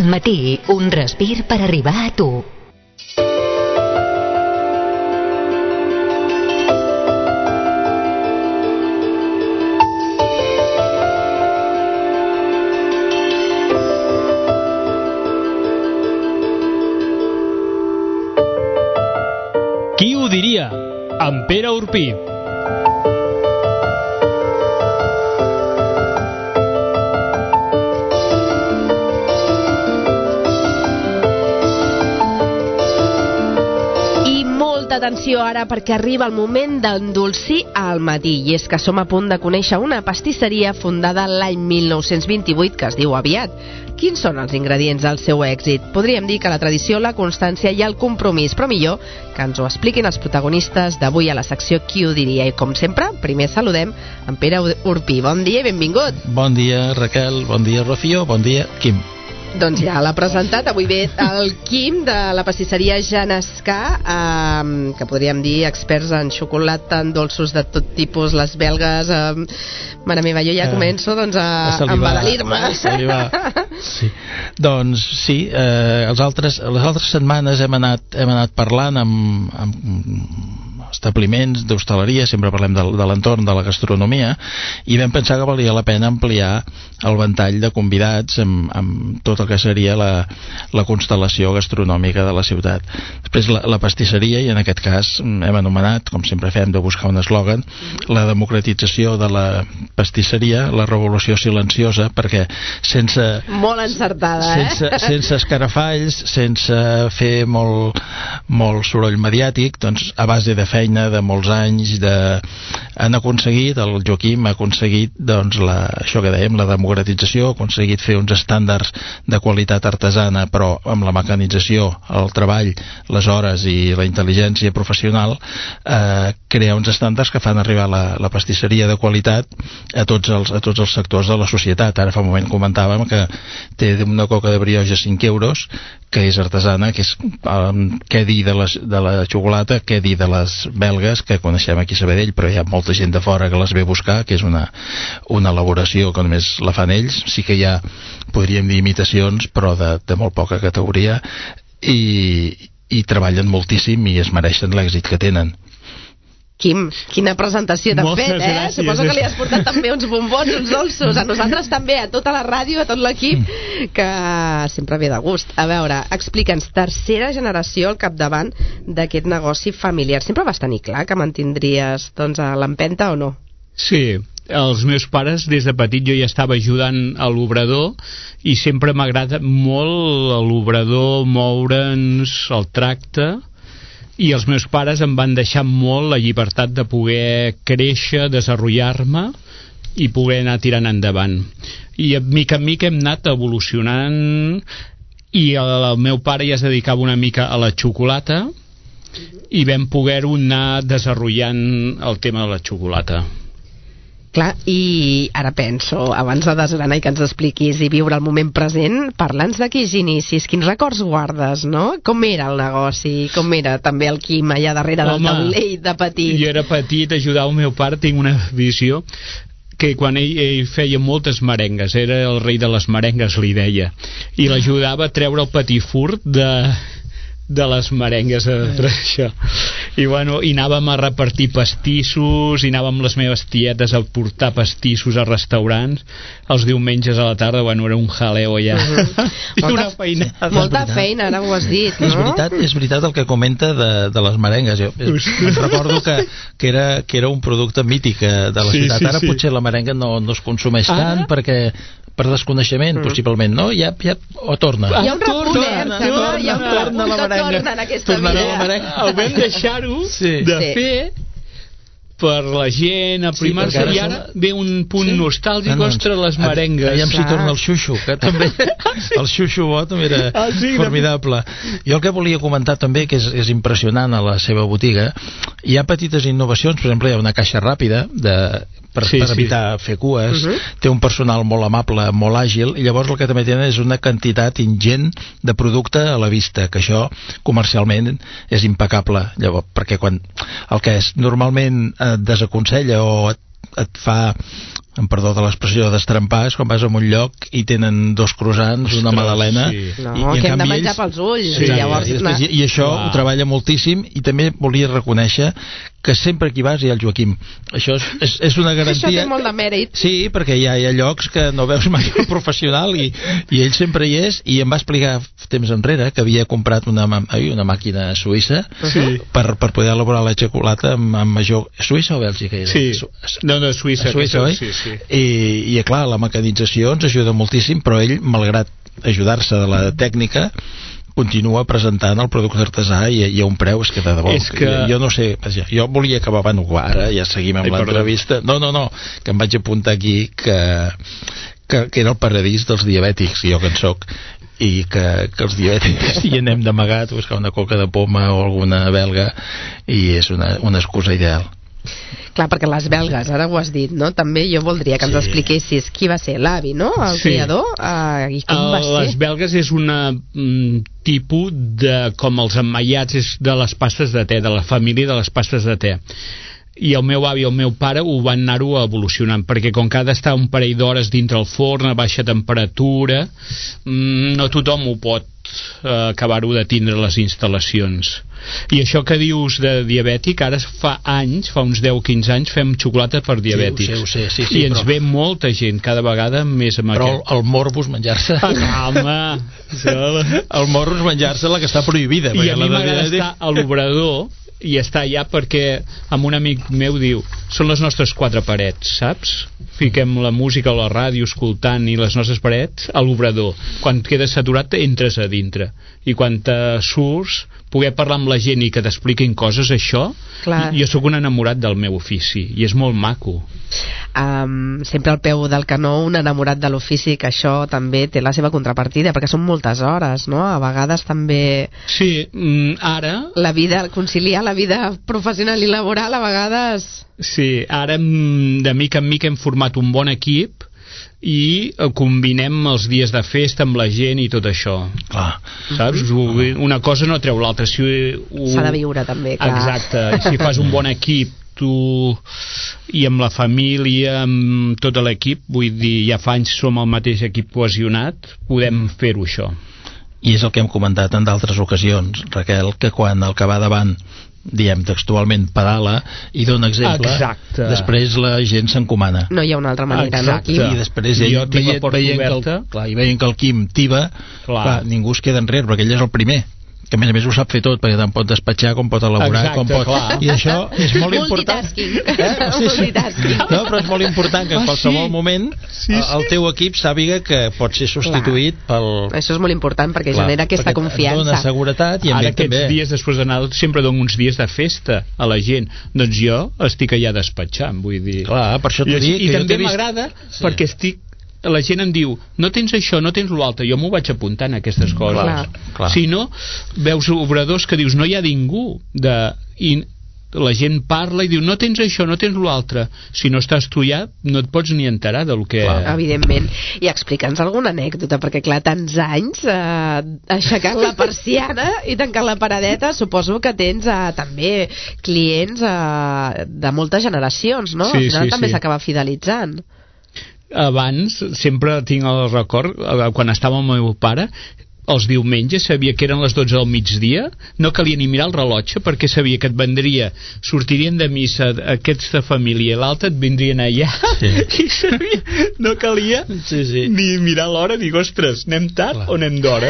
Bon matí, un respir per arribar a tu. Qui ho diria? En Pere Urpí. Atenció ara, perquè arriba el moment d'endolcir al matí, i és que som a punt de conèixer una pastisseria fundada l'any 1928 que es diu Aviat. Quins són els ingredients del seu èxit? Podríem dir que la tradició, la constància i el compromís, però millor que ens ho expliquin els protagonistes d'avui a la secció Qui ho diria. I com sempre, primer saludem en Pere Urpí. Bon dia i benvingut. Bon dia, Raquel, bon dia, Rocío, bon dia, Quim. Doncs ja l'ha presentat, avui ve el Quim de la pastisseria Janesca, que podríem dir experts en xocolata, en dolços de tot tipus, les belgues. Mare meva, jo ja començo doncs, a embadalir-me. Sí. Doncs sí, les altres setmanes hem anat parlant amb establiments d'hostaleria, sempre parlem de l'entorn de la gastronomia, i vam pensar que valia la pena ampliar el ventall de convidats amb tot el que seria la constel·lació gastronòmica de la ciutat. Després la pastisseria, i en aquest cas hem anomenat, com sempre fem, de buscar un eslògan, la democratització de la pastisseria, la revolució silenciosa, perquè sense... Molt encertada, sense escarafalls, sense fer molt soroll mediàtic, doncs a base de feina de molts anys han aconseguit, el Joaquim ha aconseguit doncs això que dèiem, la democratització, ha aconseguit fer uns estàndards de qualitat artesana, però amb la mecanització, el treball, les hores i la intel·ligència professional, crear uns estàndards que fan arribar la pastisseria de qualitat a tots els sectors de la societat. Ara fa un moment comentàvem que té una coca de brioche a 5 euros, que és artesana, que és què dir de la xocolata, què dir de les belgues, que coneixem aquí a Sabadell, però hi ha molta gent de fora que les ve a buscar, que és una elaboració que només la fan ells. Sí que hi ha, podríem dir, imitacions, però de molt poca categoria, i treballen moltíssim i es mereixen l'èxit que tenen. Quim, quina presentació t'has fet, gràcies. Suposo que li has portat també uns bombons, uns dolços, a nosaltres també, a tota la ràdio, a tot l'equip, que sempre ve de gust. A veure, explica'ns, tercera generació al capdavant d'aquest negoci familiar. Sempre vas tenir clar que mantindries doncs, a l'empenta o no? Sí, els meus pares des de petit jo ja estava ajudant a l'obrador i sempre m'agrada molt a l'obrador moure'ns, el tracte, i els meus pares em van deixar molt la llibertat de poder créixer, desenvolupar-me i poder anar tirant endavant. I mica en mica hem anat evolucionant, i el meu pare ja es dedicava una mica a la xocolata i vam poder-ho anar desenvolupant el tema de la xocolata. Clar, i ara penso, abans de desgranar i que ens expliquis i viure el moment present, parla'ns d'aquells inicis, quins records guardes, no? Com era el negoci, com era també el Quim allà darrere del taulell de petit? Jo era petit, ajudava el meu pare, tinc una visió que quan ell feia moltes merengues, era el rei de les merengues, li deia, i l'ajudava a treure el petit furt de les merengues això. I bueno, i anàvem a repartir pastissos, i anàvem les meves tietes a portar pastissos a restaurants els diumenges a la tarda. Bueno, era un jaleo ja. Molta feina, ara ho has dit, no? És veritat el que comenta de les merengues. Jo recordo que era un producte mític de la ciutat. Ara potser la merenga no es consumeix tant perquè per desconeixement, possiblement, no? Ja o torna. Hi ha un repunt, hi ha un repunt que torna en aquesta vida. Ho vam deixar-ho de fer per la gent, aprimar-se, i ara ve un punt nostàlgic, ostres, les merengues. Aviam si torna el xuxo, que també el xuxo bo també era formidable. Jo el que volia comentar també, que és impressionant a la seva botiga, hi ha petites innovacions. Per exemple, hi ha una caixa ràpida per evitar fer cues, té un personal molt amable, molt àgil, i llavors el que també tenen és una quantitat ingent de producte a la vista, que això comercialment és impecable. Llavors, perquè quan el que normalment et desaconsella o et fa amb perdó de l'expressió, destrempar, és quan vas a un lloc i tenen 2 croissants, una magdalena, no, que hem de menjar pels ulls, llavors... I això ho treballa moltíssim, i també volia reconèixer que sempre que hi vas hi ha el Joaquim. Això és una garantia. Això té molt de mèrit. Sí, perquè hi ha llocs que no veus mai el professional i ell sempre hi és, i em va explicar temps enrere que havia comprat una màquina suïssa per poder elaborar la xocolata amb major... Suïssa o Bèlgica? Sí, no, Suïssa. Suïssa, oi? Sí. I clar, la mecanització ens ajuda moltíssim, però ell, malgrat ajudar-se de la tècnica, continua presentant el producte artesà i a un preu, és que de debò, jo no sé, jo volia acabar, ara ja seguim amb l'entrevista, no, que em vaig apuntar aquí que era el paradís dels diabètics, jo que en soc, i que els diabètics hi anem d'amagat a buscar una coca de poma o alguna belga, i és una excusa ideal. Clar, perquè les belgues, ara ho has dit, no? També jo voldria que ens expliquessis qui va ser l'avi, no? El creador, i com va ser. Les belgues és una tipus de, com els emmaiats de les pastes de te, de la família de les pastes de te. I el meu avi i el meu pare ho van anar-ho evolucionant, perquè com que ha d'estar un parell d'hores dintre el forn a baixa temperatura, no tothom ho pot acabar-ho de tindre les instal·lacions. I això que dius de diabètic, ara fa uns 10 o 15 anys fem xocolata per diabètics, sí, i ens ve molta gent cada vegada més amb aquest. Però el morbus menjar-se el morbus menjar-se la que està prohibida, i a mi m'agrada estar a l'obrador i està allà perquè amb un amic meu diu, són les nostres 4 parets, saps? Fiquem la música o la ràdio escoltant i les nostres parets a l'obrador. Quan quedes saturat entres a dintre, i quan te surts poder parlar amb la gent i que t'expliquin coses, això, jo sóc un enamorat del meu ofici i és molt maco. Sempre al peu del canó, un enamorat de l'ofici, que això també té la seva contrapartida, perquè són moltes hores, no? A vegades també... Sí, ara... conciliar la vida professional i laboral, a vegades... Sí, ara de mica en mica hem format un bon equip i combinem els dies de festa amb la gent i tot això. Saps? Una cosa no treu l'altra. S'ha de viure també, clar. Exacte, si fas un bon equip tu i amb la família, amb tot l'equip, vull dir, ja fa anys som el mateix equip cohesionat, podem fer-ho això. I és el que hem comentat en d'altres ocasions, Raquel, que quan el que va davant, diem textualment, pedala i dona exemple, després la gent s'encomana. No hi ha una altra manera, no? I després veient que el Quim tiba, ningú es queda enrere, perquè ell és el primer, que a més ho sap fer tot, perquè tant pot despatxar com pot elaborar, com pot... I això és molt important. Multitasking. No, però és molt important que en qualsevol moment el teu equip sàpiga que pot ser substituït pel... Això és molt important, perquè genera aquesta confiança. Dona seguretat i ara aquests dies després d'anar sempre dono uns dies de festa a la gent, doncs jo estic allà despatxant, vull dir... Clar, per això t'ho dic. I també m'agrada perquè la gent em diu, no tens això, no tens l'altre, jo m'ho vaig apuntant a aquestes coses. Clar. Si no, veus obradors que dius, no hi ha ningú i la gent parla i diu, no tens això, no tens l'altre. Si no estàs tu ja, no et pots ni enterar del que... Evidentment. I explica'ns alguna anècdota, perquè clar, tants anys aixecant la persiana i tancant la paradeta, suposo que tens també clients de moltes generacions, no? Al final també s'acaba fidelitzant. Abans, sempre tinc el record, quan estava amb el meu pare, els diumenges sabia que eren les 12 del migdia, no calia ni mirar el rellotge perquè sabia que et vendria, sortirien de missa aquests de família i l'altre et vindrien allà i sabia, no calia ni mirar l'hora, dic, ostres, anem tard o anem d'hora?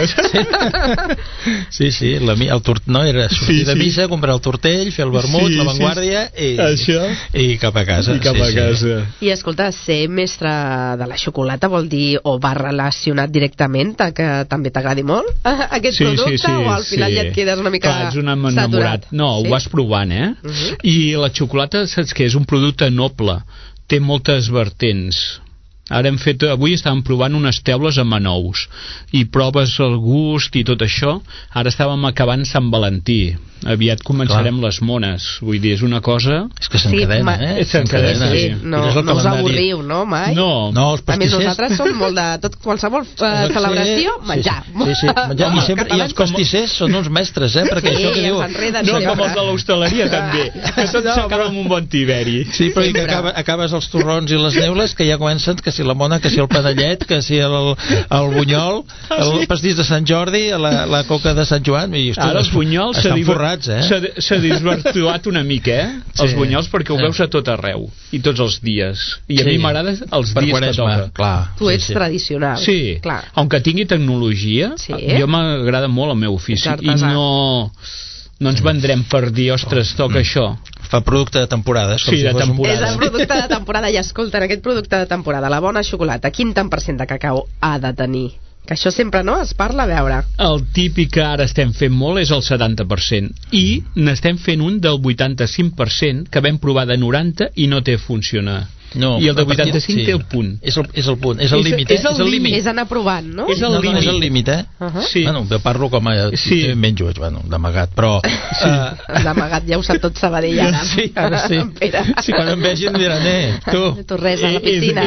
Sí, no era sortir de missa, comprar el tortell, fer el vermut, l'avantguàrdia i cap a casa. I escolta, ser mestre de la xocolata vol dir, o va relacionat directament que també t'agradi molt aquest producte, o al final ja et quedes una mica ets un enamorat. No, ho vas provant, I la xocolata, saps què? És un producte noble, té moltes vertents Ara avui estàvem provant unes teules amb anous i proves el gust i tot això. Ara estàvem acabant Sant Valentí, aviat començarem les mones, vull dir, és una cosa... És que s'encadena, s'encadena, sí. No us avorriu, no, mai? No, els pastissers... A més, nosaltres som molt de qualsevol celebració, menjar. Sí, menjar. I els pastissers són uns mestres, perquè això que diu... No, com els de l'hostaleria, també, que tots s'acaben amb un bon tiberi. Sí, però que acabes els torrons i les neules, que ja comencen, que si la mona, que si el panellet, que si el bunyol, el pastís de Sant Jordi, la coca de Sant Joan... Ara els bunyols estan forrats, s'ha desvirtuat una mica, els bunyols, perquè ho veus a tot arreu i tots els dies, i a mi m'agrada els dies que toca. Tu ets tradicional. Sí, aunque tingui tecnologia, jo m'agrada molt el meu ofici i no ens vendrem per dir, ostres, toca això. Fa producte de temporada. Sí, de temporada. És el producte de temporada, i escolta, en aquest producte de temporada, la bona xocolata, quin tant % de cacau ha de tenir? Que això sempre, no?, es parla, a veure. El típic que ara estem fent molt és el 70%, i n'estem fent un del 85%, que vam provar de 90 i no té funcionar. No, i el de 85 té el punt. És el punt, és el límit, és el límit. És anar provant, no? És el límit. És el límit, Sí. Bueno, jo parlo com a... menjo, d'amagat, però... D'amagat, ja ho sap tot Sabadell, ara. Sí, ara sí. Sí, quan em vegin diran, tu res a la piscina.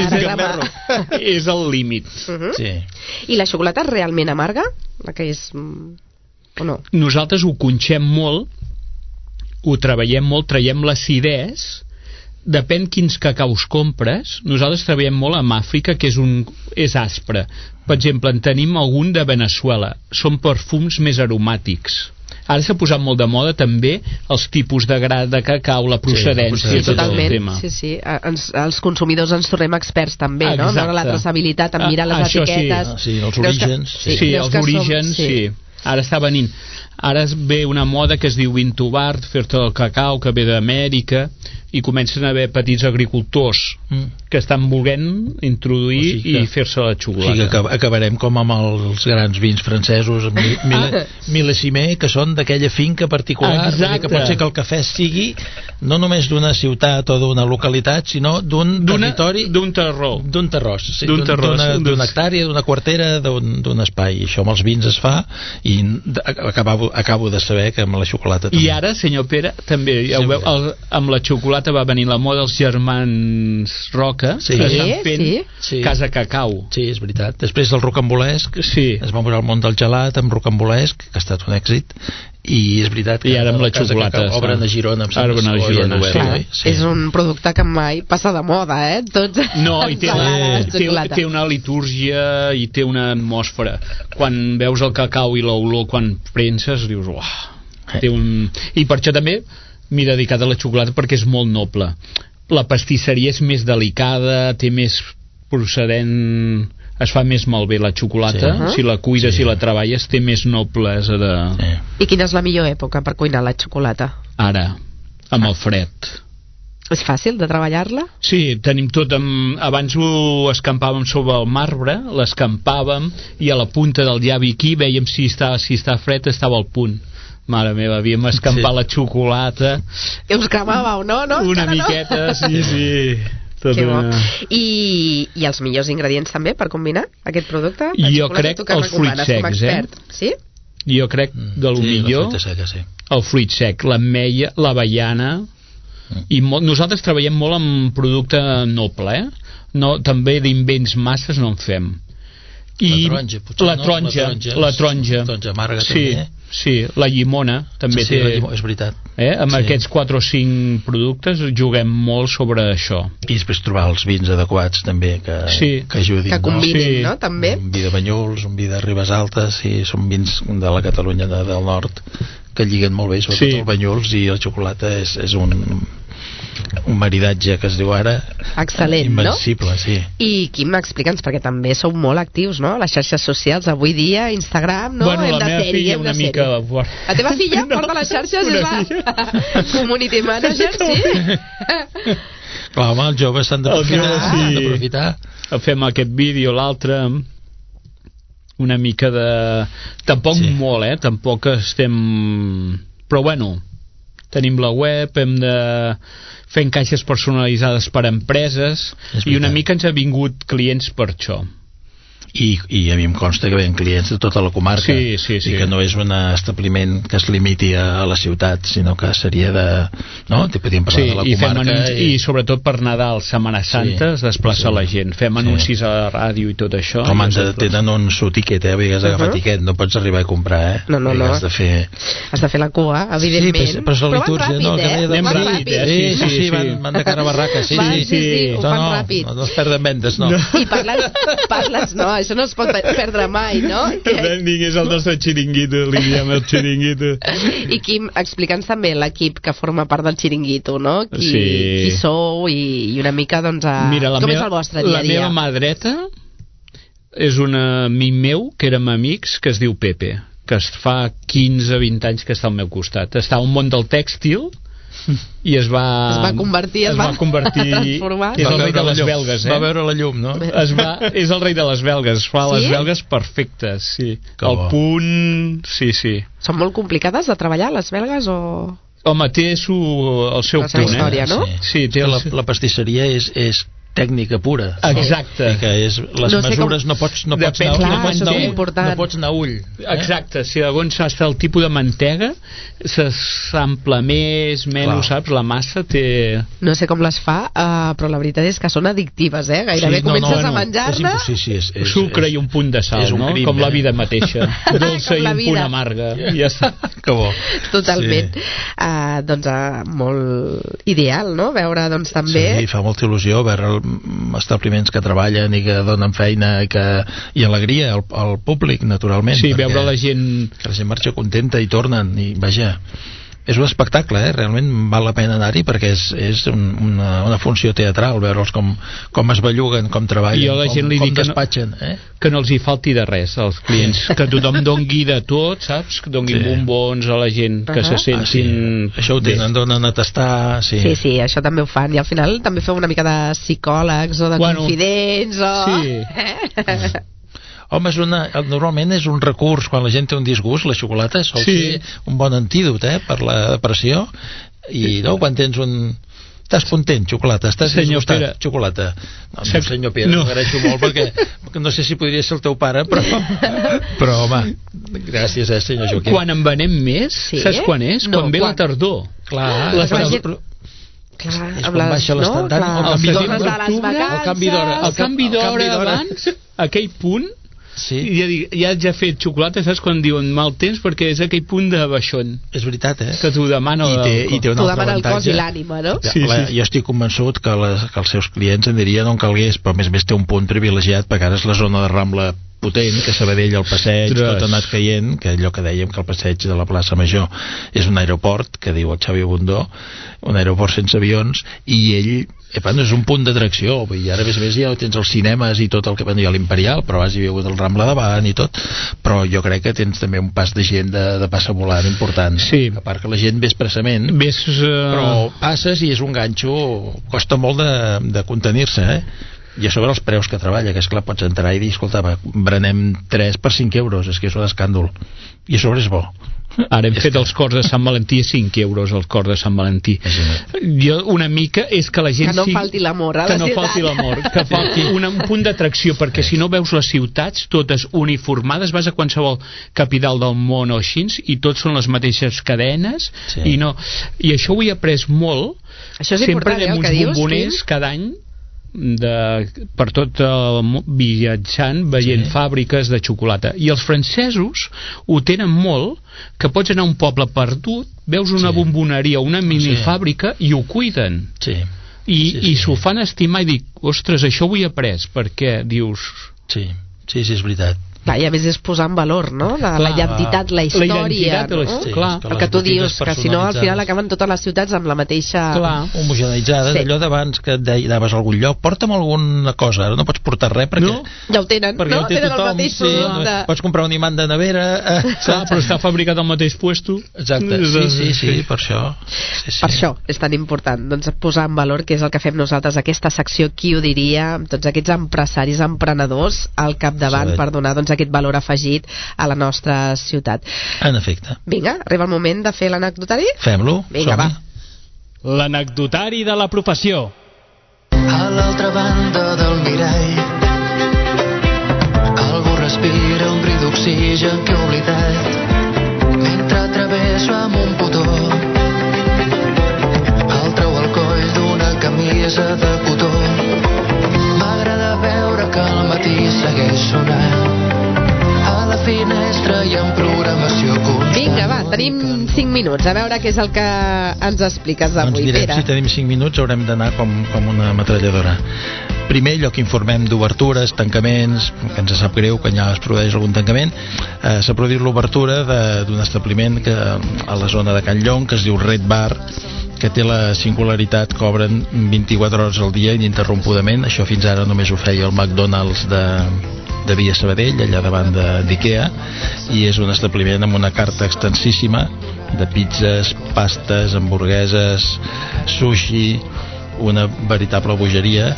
És el límit. Sí. I la xocolata és realment amarga? La que és... o no? Nosaltres ho conxem molt, ho treballem molt, traiem l'acidès. Depèn quins cacaus compres. Nosaltres treballem molt amb Àfrica, que és aspre. Per exemple, en tenim algun de Veneçuela. Són perfums més aromàtics. Ara s'ha posat molt de moda també els tipus de gra de cacau, la procedència, tot el tema. Sí. Els consumidors ens tornem experts també, no? En veure la traçabilitat, en mirar les etiquetes. Sí, els orígens. Sí, els orígens, sí. Ara està venint. Ara ve una moda que es diu Intubart, fer-te el cacau, que ve d'Amèrica, i comencen a haver petits agricultors que estan volent introduir i fer-se la xocolata. Sí, que acabarem com amb els grans vins francesos, Millésimé, que són d'aquella finca particular, que pot ser que el cafè sigui no només d'una ciutat o d'una localitat, sinó d'un territori... D'un terró. D'un terrós, sí, d'una hectàrea, d'una quartera, d'un espai. I això amb els vins es fa, i acabo de saber que amb la xocolata també. I ara, senyor Pere, també, ja ho veu, amb la xocolata va venir la moda dels germans Roca, que estan fent Casa Cacau. Sí, és veritat. Després del rocambolesc, es va moure el món del gelat amb rocambolesc, que ha estat un èxit, i és veritat que ara amb la xocolata obren a Girona, és un producte que mai passa de moda, no, i té una litúrgia i té una atmosfera. Quan veus el cacau i l'olor quan prenses, dius uah, i per això també m'he dedicat a la xocolata, perquè és molt noble. La pastisseria és més delicada, té més procedent, es fa més malbé la xocolata, si la cuides i la treballes té més noblesa de... I quina és la millor època per cuinar la xocolata? Ara, amb el fred. És fàcil de treballar-la? Sí, tenim tot abans ho escampàvem sobre el marbre, l'escampàvem i a la punta del llavi aquí vèiem si està fred, estava al punt. Mare meva, havíem escampat la xocolata. Que us cremàveu, no? Una miqueta, sí. I els millors ingredients també per combinar aquest producte? Jo crec els fruits secs, Sí? Jo crec de lo millor el fruit sec, l'ametlla, l'avellana, i nosaltres treballem molt amb producte noble, no, també d'invents masses no en fem. I la taronja amarga també. Sí, la llimona també té. És veritat. Amb aquests 4 o 5 productes juguem molt sobre això. I després trobar els vins adequats també que ajudin. Que combinin, no? També. Un vi de Banyuls, un vi de Ribes Altes, són vins de la Catalunya del nord que lliguen molt bé, sobretot el Banyuls, i la xocolata és un maridatge que es diu ara excel·lent, invencible, no? I Quim, explica'ns, perquè també sou molt actius, no? Les xarxes socials avui dia, Instagram, no? Bueno, la meva filla una mica... La teva filla porta les xarxes, és la community manager, sí? Clar, home, els joves s'han d'aprofitar. Fem aquest vídeo, l'altre, una mica de... Tampoc molt, tampoc estem... Però bueno, tenim la web, hem de fer caixes personalitzades per a empreses, i una mica ens ha vingut clients per això. I a mi em consta que venen clients de tota la comarca, sí. i que no és un establiment que es limiti a la ciutat, sinó que seria de... no? Podríem parlar de la comarca. I sobretot per Nadal, Setmana Santa, es desplaça la gent. Fem anuncis a la ràdio i tot això. Com tenen un tiquet, has d'agafar tiquet, no pots arribar a comprar, No. Has de fer la cua, evidentment. Sí, però és la litúrgia, no? Anem ràpid, Sí, van de cara a barraca, sí. Ho fan ràpid. No es perden vendes, no. I parles, no, això no es pot perdre mai, no? Branding és el nostre xiringuito, li diem el xiringuito. I Quim, explica'ns també l'equip que forma part del xiringuito, no? Qui sou i una mica, doncs, com és el vostre dia a dia? La meva mà dreta és un amic meu, que érem amics, que es diu Pepe, que fa 15-20 anys que està al meu costat. Està al món del tèxtil, i es va convertir és el rei de les belgues, va veure la llum, no? És el rei de les belgues, fa les belgues perfectes, sí. El punt, sí. Són molt complicades de treballar les belgues o...? Home, té el seu punt, història, no? Sí, la pastisseria és tècnica pura. Exacte. I que és les mesures no pots anar ull. Exacte, si llavors hasta el tipus de mantega s'ampla més, menys, saps? La massa té... No sé com les fa, però la veritat és que són addictives, Gairebé comences a menjar-ne... Sucre i un punt de sal, no? Com la vida mateixa. Dolça i un punt amarga. Ja està. Que bo. Totalment. Doncs molt ideal, no? Veure, doncs, també... Sí, fa molta il·lusió veure establiments que treballen i que donen feina i alegria al públic, naturalment. Sí, veure la gent... Que la gent marxa contenta i tornen, i vaja, és un espectacle, realment val la pena anar-hi perquè és una funció teatral, veure'ls com es belluguen, com treballen, com despatxen. Que no els hi falti de res als clients, que tothom dongui de tot, saps? Que donguin bombons a la gent, que se sentin... Això ho tenen, donen a tastar... Sí, això també ho fan, i al final també feu una mica de psicòlegs o de confidents o... Sí. Home, normalment és un recurs quan la gent té un disgust, la xocolata sol ser un bon antídot per la depressió, i quan tens un... Estàs content, xocolata, estàs disgustat, xocolata. No, senyor Pere, m'agraeixo molt perquè no sé si podria ser el teu pare, però home, gràcies, senyor Joaquim. Quan en venem més, saps quan és? Quan ve la tardor. Clar, quan baixa l'estandard, el canvi d'hora abans, aquell punt, ja has fet xocolata, saps quan diuen mal temps, perquè és aquell punt de baixón. És veritat, que t'ho demana t'ho demana el cos i l'ànima, no? Jo estic convençut que els seus clients en dirien on calgués, però a més té un punt privilegiat, perquè ara és la zona de Rambla potent, que Sabadell, el passeig, tot ha anat caient, que allò que dèiem que el passeig de la plaça Major és un aeroport, que diu el Xavi Bundó, un aeroport sense avions, i ell és un punt d'atracció, i ara a més ja tens els cinemes i tot el que hi ha a l'Imperial, però vas hi ha hagut el Rambla davant i tot, però jo crec que tens també un pas de gent de passa volant important, a part que la gent ve expressament, però passes i és un ganxo, costa molt de contenir-se, i a sobre els preus que treballa, que esclar pots entrar i dir, escolta, berenem 3 per 5 euros, és que és un escàndol, i a sobre és bo. Ara hem fet els cors de Sant Valentí a 5 euros el cor de Sant Valentí. Jo una mica és que la gent... Que no falti l'amor a la ciutat. Que no falti l'amor, que falti un punt d'atracció, perquè si no veus les ciutats totes uniformades, vas a qualsevol capital del món o així, i tots són les mateixes cadenes, i això ho he après molt. Això és important, el que dius, bomboners cada any per tot el viatjant veient fàbriques de xocolata, i els francesos ho tenen molt, que pots anar a un poble perdut, veus una bomboneria o una minifàbrica i ho cuiden i s'ho fan estimar, i dic, ostres, això ho he après, perquè dius... Sí, és veritat. I a més és posar en valor, no? La identitat, la història, el que tu dius, que si no al final acaben totes les ciutats amb la mateixa... Homogeneitzades, allò d'abans que anaves a algun lloc, porta'm alguna cosa, ara no pots portar res perquè... Ja ho tenen, no? Tenen el mateix producte. Pots comprar un imant de nevera... Però està fabricat al mateix puesto. Exacte, sí, per això. Per això és tan important, doncs, posar en valor, que és el que fem nosaltres, aquesta secció, qui ho diria, tots aquests empresaris, emprenedors al capdavant per donar, doncs, doncs, aquest valor afegit a la nostra ciutat. En efecte. Vinga, arriba el moment de fer l'anecdotari? Fem-lo, vinga, va. L'anecdotari de la professió. A l'altra banda del mirall algú respira un bri d'oxigen que he oblidat mentre travesso amb un botó el treu al coll d'una camisa de cotó. M'agrada veure que al matí segueix sonant a la finestra i en programació constant. Vinga, va, tenim 5 minuts a veure què és el que ens expliques avui, doncs direm, Pere. si tenim 5 minuts haurem d'anar com una metralladora. Primer lloc, informem d'obertures, tancaments, que ens sap greu que ja es produeix algun tancament. S'ha produït l'obertura d'un establiment a la zona de Can Llong, que es diu Red Bar, que té la singularitat que obren 24 hores al dia ininterrompudament. Això fins ara només ho feia el McDonald's de Via Sabadell, allà davant d'Ikea, i és un establiment amb una carta extensíssima de pizzas, pastes, hamburgueses, sushi, una veritable bogeria.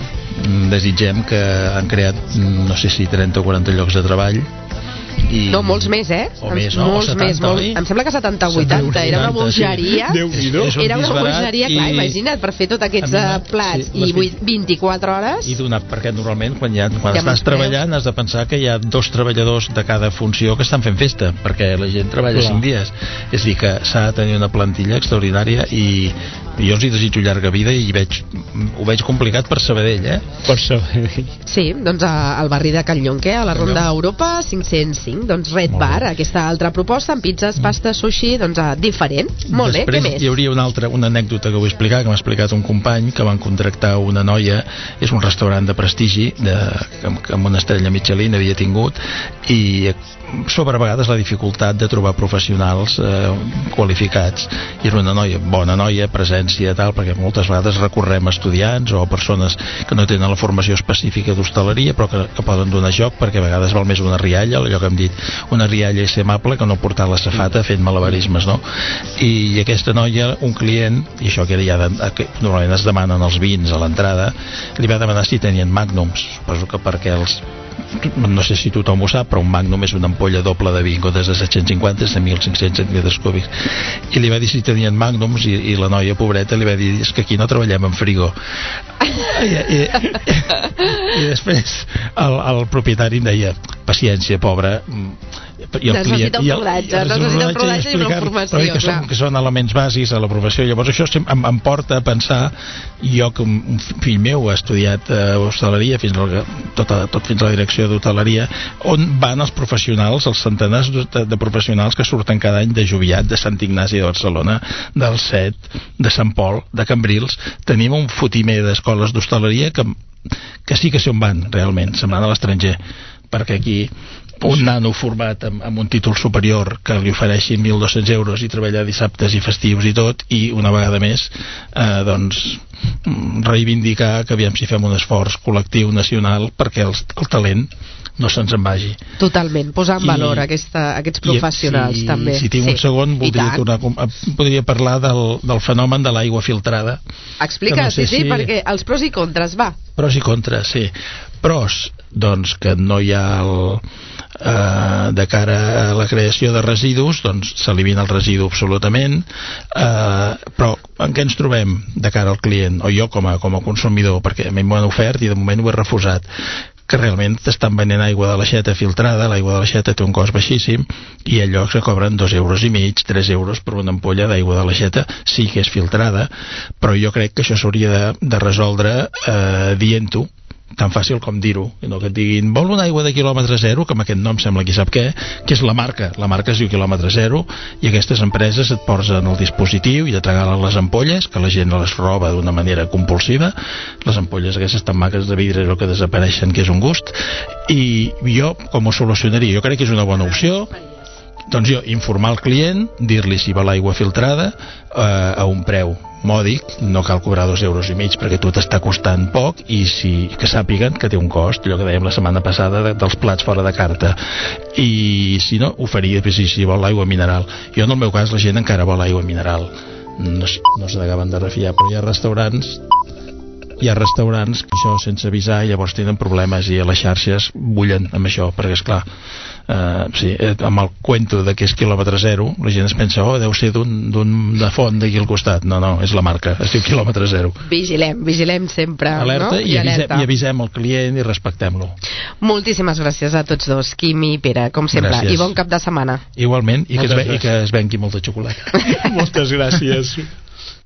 Desitgem que han creat no sé si 30 o 40 llocs de treball i... No, molts més, o més, no? Molts 70, més, em sembla que 70 o 80 era una bogeria, sí. Era una bogeria, clar, imagina't, per fer tots aquests plats i 24 hores. I donat, perquè normalment quan estàs treballant has de pensar que hi ha 2 treballadors de cada funció que estan fent festa, perquè la gent treballa 5 dies, és a dir que s'ha de tenir una plantilla extraordinària i jo els hi desitjo llarga vida i ho veig complicat per Sabadell, Per Sabadell. Sí, doncs al barri de Can Llong, a la Ronda Europa 505, doncs Red Bar, aquesta altra proposta amb pizzas, pasta, sushi, doncs diferent. Molt bé, què més? Després hi hauria una anècdota que vull explicar, que m'ha explicat un company, que van contractar una noia, és un restaurant de prestigi amb una estrella Michelin havia tingut, i sobre a vegades la dificultat de trobar professionals qualificats, i era una noia, bona noia, presència tal, perquè moltes vegades recorrem a estudiants o a persones que no tenen la formació específica d'hostaleria però que poden donar joc, perquè a vegades val més una rialla, allò que hem dit, una rialla i ser amable que no portar la safata fent malabarismes, no? I aquesta noia, un client, i això que era que normalment es demanen els vins a l'entrada, li va demanar si tenien magnums, suposo que perquè no sé si tothom ho sap, però un magnum és una ampolla doble de vi, des de 750 de 1.500 centímetres cúbics, i li va dir si tenien magnums, i la noia pobreta li va dir, és que aquí no treballem en frigo. I després el propietari em deia, paciència, pobra, i el necessita un rodatge i una formació, que són elements bàsics a la professió. Llavors això em porta a pensar, jo que un fill meu ha estudiat hostaleria tot fins a la direcció d'hoteleria, on van els professionals, els centenars de professionals que surten cada any de Joviat, de Sant Ignasi de Barcelona, del Set, de Sant Pol, de Cambrils. Tenim un fotimer d'escoles d'hostaleria que sí que s'hi van realment, se'n van a l'estranger, perquè aquí un nano format amb un títol superior que li ofereixin 1.200 euros i treballar dissabtes i festius i tot, i una vegada més doncs reivindicar que aviam si fem un esforç col·lectiu nacional perquè el talent no se'ns en vagi. Totalment, posar en valor aquests professionals també. Si tinc un segon podria parlar del fenomen de l'aigua filtrada. Explica, no sí, perquè els pros i contres, va. Pros i contres, sí. Pros, doncs que no hi ha de cara a la creació de residus, doncs s'elimina el residu absolutament, però en què ens trobem de cara al client, o jo com a consumidor, perquè a mi m'ho han ofert i de moment ho he refusat, que realment t'estan venent aigua de l'aixeta filtrada. L'aigua de l'aixeta té un cost baixíssim i hi ha llocs que cobren 2,5 euros, 3 euros per una ampolla d'aigua de l'aixeta, sí que és filtrada, però jo crec que això s'hauria de resoldre dient-ho, tan fàcil com dir-ho, no que et diguin vol una aigua de quilòmetre zero, que amb aquest nom sembla qui sap què, que és la marca es diu quilòmetre zero, i aquestes empreses et posen el dispositiu i et regalen les ampolles, que la gent les roba d'una manera compulsiva, les ampolles aquestes tan maques de vidre que desapareixen, que és un gust. I jo com ho solucionaria? Jo crec que és una bona opció. Doncs jo, informar el client, dir-li si vol aigua filtrada a un preu mòdic, no cal cobrar 2,5 euros perquè tu t'està costant poc, i que sàpiguen que té un cost, allò que dèiem la setmana passada dels plats fora de carta. I si no, oferir si vol aigua mineral. Jo en el meu cas la gent encara vol aigua mineral, no s'acaben de refiar, però hi ha restaurants hi ha restaurants que això sense avisar llavors tenen problemes i a les xarxes bullen amb això, perquè esclar amb el cuento de que és quilòmetre zero la gent es pensa, deu ser d'una font d'aquí al costat, no, és la marca es diu quilòmetre zero. Vigilem sempre, alerta, no? I avisem el client i respectem-lo. Moltíssimes gràcies a tots dos, Quim i Pere, com sempre, gràcies. I bon cap de setmana. Igualment, i que es vengui molta xocolata. Moltes gràcies.